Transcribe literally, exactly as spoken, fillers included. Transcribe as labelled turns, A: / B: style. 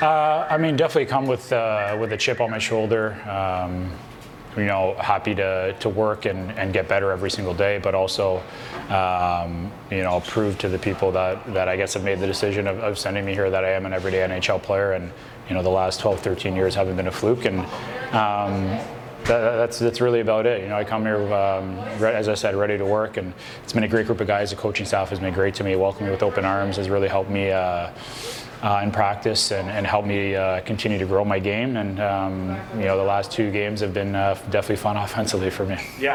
A: Uh, I mean, definitely come with uh, with a chip on my shoulder. Um, you know, happy to, to work and, and get better every single day, but also, um, you know, prove to the people that, that I guess have made the decision of, of sending me here that I am an everyday N H L player, and, you know, the last twelve, thirteen years haven't been a fluke, and um, that, that's that's really about it. You know, I come here, um, re- as I said, ready to work, and it's been a great group of guys. The coaching staff has been great to me, welcomed me with open arms, has really helped me uh, Uh, in practice and, and help me uh, continue to grow my game. And um, you know, the last two games have been uh, definitely fun offensively for me.
B: Yeah.